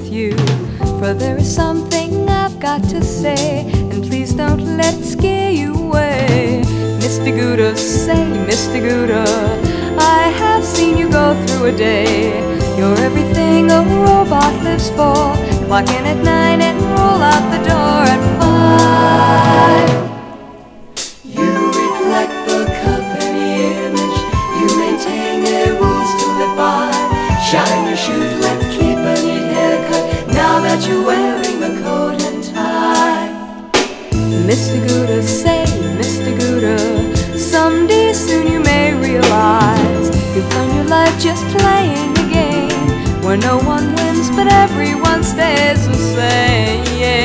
with you, for there is something I've got to say, and please don't let it scare you away. Mr. Gouda, say, Mr. Gouda, I have seen you go through a day. You're everything a robot lives for. Clock in at 9 and roll out the door at 5. You reflect the company image. You maintain their rules to live by. Shine your shoes, let's keep a neat haircut, now that you're wearing the coat and tie. Mr. Gouda, say, Mr. Gouda, someday soon you may realize you've done your life just playing a game where no one wins but everyone stays the same.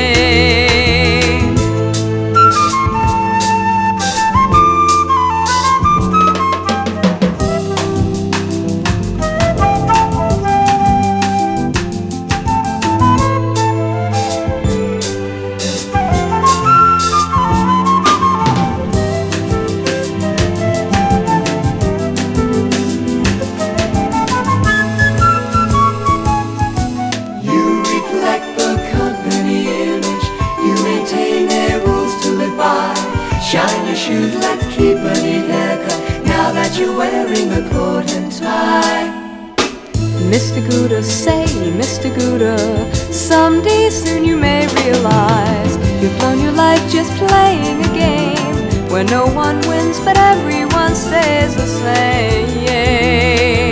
Shine your shoes, let's keep a neat haircut, now that you're wearing the coat and tie. Mr. Gouda, say, Mr. Gouda, someday soon you may realize you've blown your life just playing a game where no one wins but everyone stays the same.